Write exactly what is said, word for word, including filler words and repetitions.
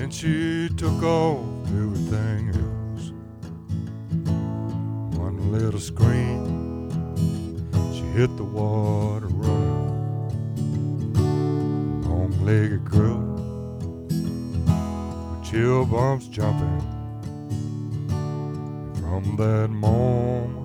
Then she took off everything else. One little scream, she hit the water running. Long-legged girl with chill bumps jumping. From that moment